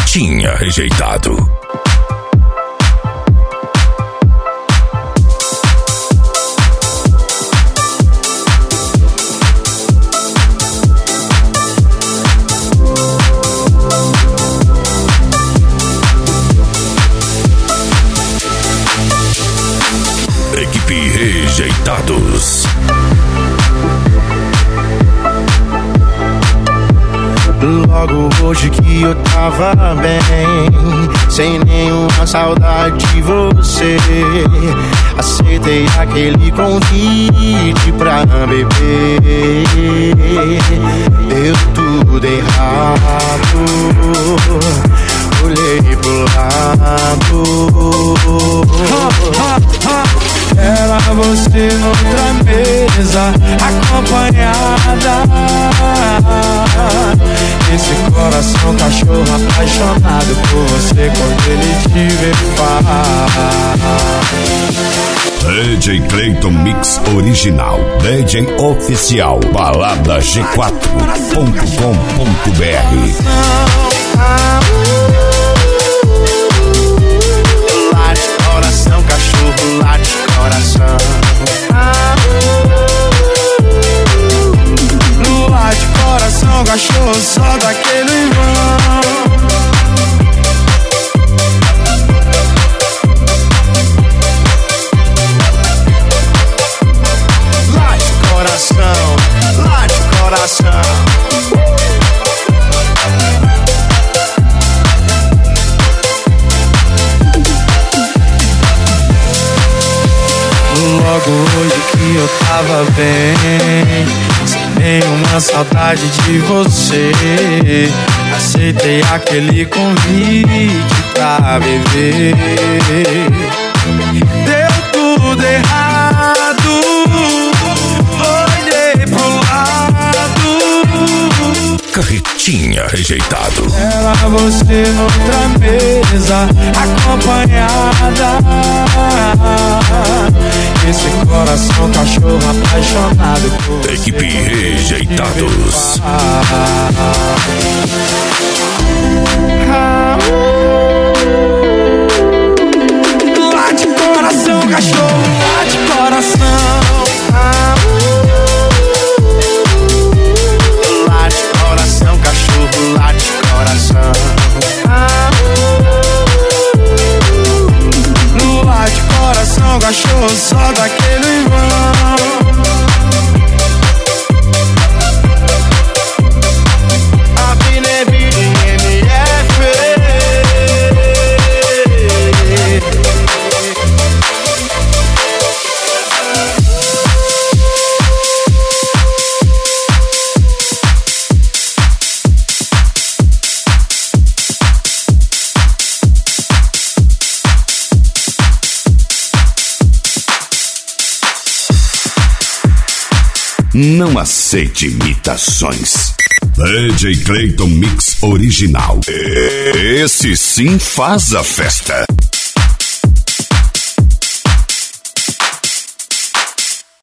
Carretinha Rejeitado. Equipe Rejeitados. Logo hoje que eu tava bem, sem nenhuma saudade de você, aceitei aquele convite pra beber. Deu tudo errado, olhei pro lado, era você noutra mesa, acompanhada. Esse coração cachorro apaixonado por você quando ele te vê falar. DJ Clayton Mix Original, DJ Oficial, balada g4.com.br. Late coração, cachorro, late coração. Late coração, cachorro, só daquele irmão. Late coração, late coração. Logo hoje que eu tava bem, sem nenhuma saudade de você, aceitei aquele convite pra beber. Deu tudo errado, olhei pro lado. Carretinha Rejeitado. Era você noutra mesa, acompanhada. Esse coração cachorro apaixonado por Equipe Rejeitados. Late coração, cachorro, late coração. Late coração, cachorro, late coração. Late coração, cachorro, só daquele irmão. Não aceite imitações. DJ Clayton Mix Original. Esse sim faz a festa.